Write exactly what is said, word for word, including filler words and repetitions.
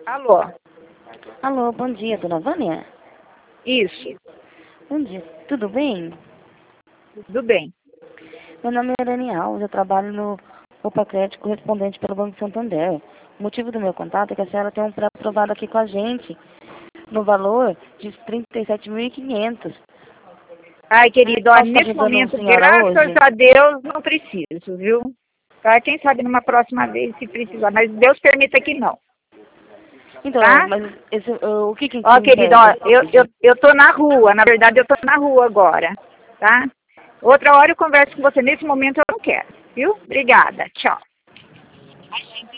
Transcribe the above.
Alô? Alô, bom dia, dona Vânia? Isso, Bom dia, tudo bem? tudo bem. Meu nome é Dani Alves, eu trabalho no Opa Crédito correspondente pelo Banco Santander. O motivo do meu contato é que a senhora tem um pré-aprovado aqui com a gente, no valor de trinta e sete mil e quinhentos. Ai, querido, olha, Posso estar nesse ajudando a momento, senhora graças hoje? a Deus, não preciso, viu? Tá? Quem sabe numa próxima vez se precisar, mas Deus permita que não, Então, tá? mas esse, uh, o que que, que Ó, querido, ó, impede? eu, eu, eu tô na rua, na verdade eu tô na rua agora, tá? Outra hora eu converso com você, nesse momento eu não quero, viu? Obrigada, tchau.